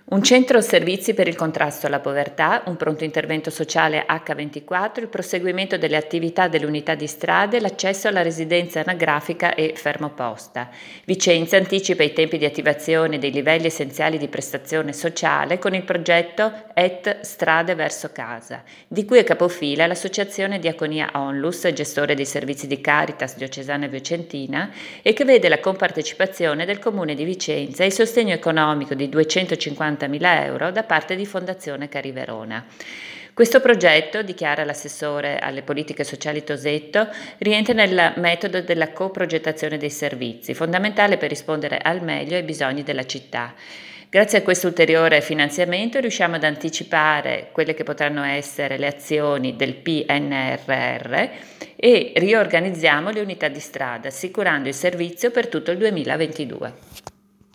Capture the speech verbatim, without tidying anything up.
Un centro servizi per il contrasto alla povertà, un pronto intervento sociale acca ventiquattro, il proseguimento delle attività dell'unità di strade, l'accesso alla residenza anagrafica e fermoposta. Vicenza anticipa i tempi di attivazione dei livelli essenziali di prestazione sociale con il progetto E T Strade verso Casa, di cui è capofila l'associazione Diaconia Onlus, gestore dei servizi di Caritas diocesana e vicentina, e che vede la compartecipazione del Comune di Vicenza e il sostegno economico di duecentocinquantamila euro da parte di Fondazione Cariverona. Questo progetto, dichiara l'assessore alle politiche sociali Tosetto, rientra nel metodo della coprogettazione dei servizi, fondamentale per rispondere al meglio ai bisogni della città. Grazie a questo ulteriore finanziamento riusciamo ad anticipare quelle che potranno essere le azioni del P N R R e riorganizziamo le unità di strada, assicurando il servizio per tutto il duemilaventidue.